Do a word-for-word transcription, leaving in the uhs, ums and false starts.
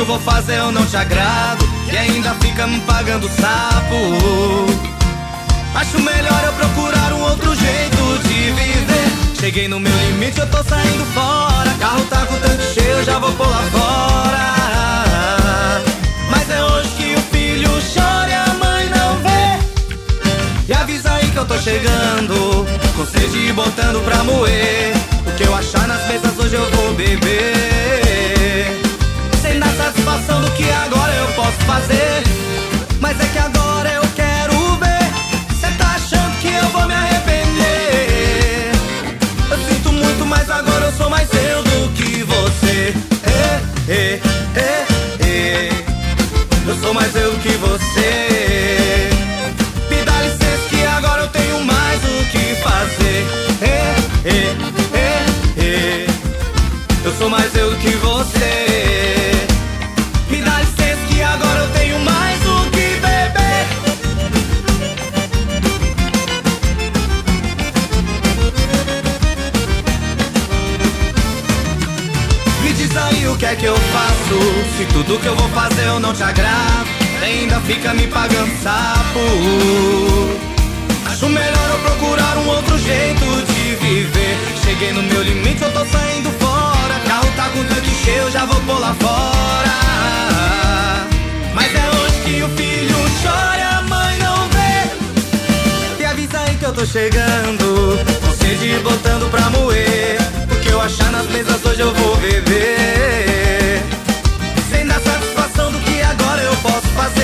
vou fazer eu não te agrado e ainda fica me pagando sapo. Acho melhor eu procurar um outro jeito de viver. Cheguei no meu limite, eu tô saindo fora. Carro tá com o tanque cheio, eu já vou por lá fora. Mas é hoje que o filho chora e a mãe não vê. E avisa aí que eu tô chegando, com sede e botando pra moer. O que eu achar nas mesas hoje eu vou beber, sem dar satisfação do que agora eu posso fazer. Mas é que agora eu quero ver. Cê tá achando que eu vou me arrepender? Eu sinto muito, mas agora eu sou mais eu do que você. É, é, é, é. Eu sou mais eu do que você. Me dá licença que agora eu tenho mais o que fazer. É, é, é, é. Eu sou mais eu do que você. Me dá licença que agora eu tenho mais o que beber. Me diz aí o que é que eu faço, se tudo que eu vou fazer eu não te agrado, ainda fica me pagando sapo. Acho melhor eu procurar um outro jeito de viver. Cheguei no meu limite, eu tô saindo fora. Carro tá com tanque cheio, eu já vou por lá fora. Mas é hoje que o filho chora e a mãe não vê. E avisa aí que eu tô chegando, com sede botando pra moer. O que eu achar nas mesas hoje eu vou beber, sem dar satisfação do que agora eu posso fazer.